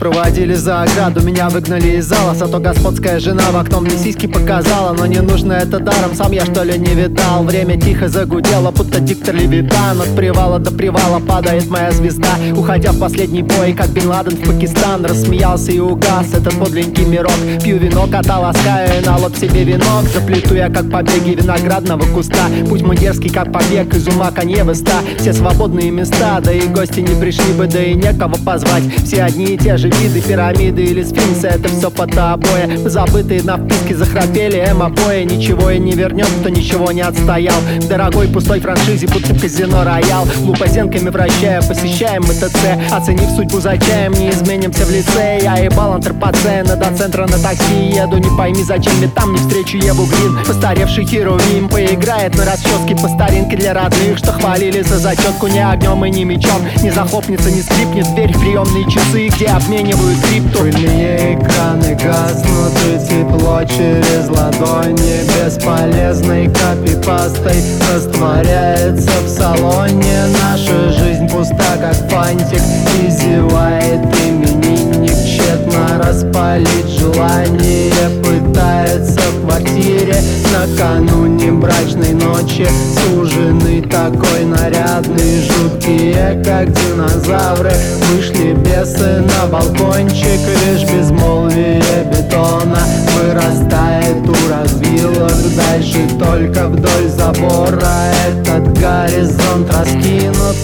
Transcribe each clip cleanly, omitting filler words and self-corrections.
проводили за ограду, меня выгнали из зала. Зато господская жена в окно мне сиськи показала. Но не нужно это даром, сам я что ли не видал. Время тихо загудело, будто диктор Левитан. От привала до привала падает моя звезда, уходя в последний бой, как Бен Ладен в Пакистан. Рассмеялся и угас этот подленький мирок. Пью вино, кота ласкаю и на лоб себе венок. Заплету я, как побеги виноградного куста. Путь мой дерзкий, как побег из ума Канье Веста. Все свободные места, да и гости не пришли бы, да и некого позвать. Все одни и те же виды, пирамиды или сфинксы, это все фотообои. Забытые на вписке захрапели эмо-бои. Ничего и не вернем, кто ничего не отстоял. В дорогой пустой франшизе, будто казино Роял. Лупозенками вращая, посещаем МТЦ. Оценив судьбу за чаем, не изменимся в лице. Я ебал антропоцена, до центра на такси еду. Не пойми зачем, ведь там не встречу Еву Грин. Постаревший Херувим поиграет на расческе по старинке для родных, что хвалили за зачетку. Не огнем и не мечом, не захлопнется, не скрипнет дверь в приемные часы, где обменивают крипту. Пыльные экраны гаснут и тепло через ладони бесполезной копипастой растворяется в салоне. Наша жизнь пуста, как фантик, и зевает именинник. Тщетно распалить желание пытается в квартире накануне брачной ночи. Суженый такой нарядный, жуткие, как динозавры. Вышли бесы на балкончик, лишь безмолвие бетона вырастает у развилок. Дальше только вдоль забора этот горизонт раскинут.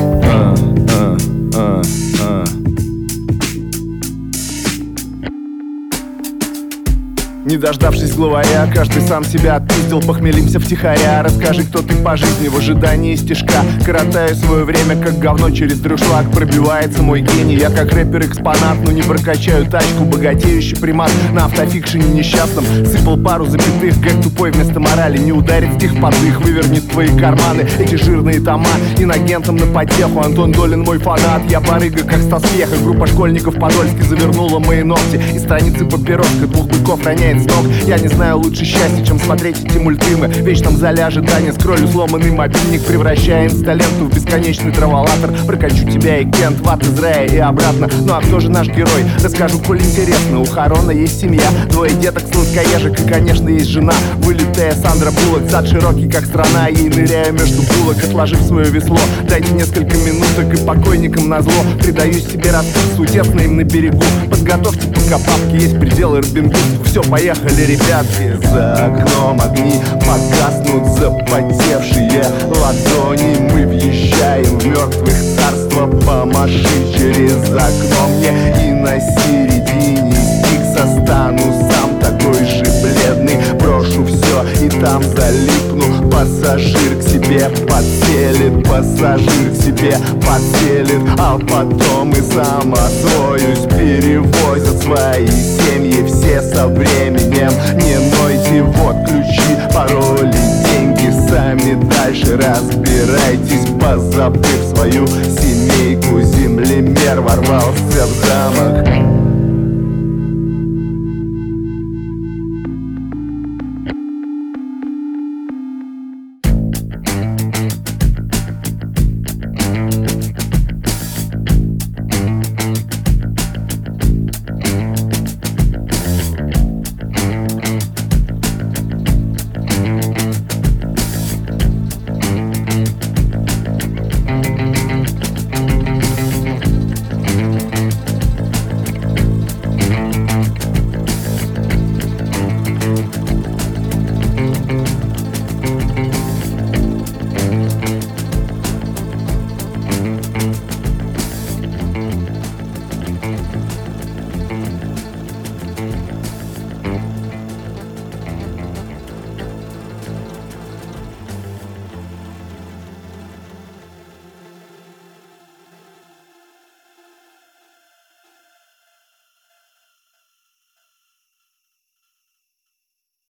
Не дождавшись главаря, каждый сам себя отпиздил. Похмелимся втихаря. Расскажи, кто ты по жизни в ожидании стишка. Коротаю свое время, как говно через дрюшлаг. Пробивается мой гений, я как рэпер-экспонат. Но не прокачаю тачку, богатеющий примат. На автофикшене несчастном сыпал пару запятых. Гэг тупой вместо морали, не ударит стих под их. Вывернет твои карманы, эти жирные тома. Инагентом на потеху, Антон Долин мой фанат. Я барыга, как Стас Пьеха. Группа школьников Подольски завернула мои ногти. И страницы папироска двух быков роняет с ног. Я не знаю лучше счастья, чем смотреть эти мультфильмы. В вечном зале ожидания скроллю сломанный мобильник, превращая инсталенту в бесконечный траволатор. Прокачу тебя и Кент в ад из рая и обратно. Ну а кто же наш герой? Расскажу, коль интересно. У Харона есть семья, двое деток, сладкоежек и, конечно, есть жена. Вылитая Сандра Буллок, зад широкий, как страна. Ей ныряю между булок, отложив свое весло. Дайте несколько минуток и покойникам назло. Предаюсь себе распису, тесно им на берегу. Подготовьте пока папки, есть пределы Робин Гуд. Все, поехали, ребятки. За окном огни погаснут запотевшие ладони. Мы въезжаем в мертвых царства. Помаши через окно мне, и на середине стикса стану сам такой же бледный. Брошу все и там залипну. Пассажир к себе подселит, пассажир к себе подселит. А потом и сам освоюсь. Перевозят свои семьи все со временем. Не нойте, вот ключи, пароли, деньги. Сами дальше разбирайтесь, позабыв свою семейку. Землемер ворвался в замок.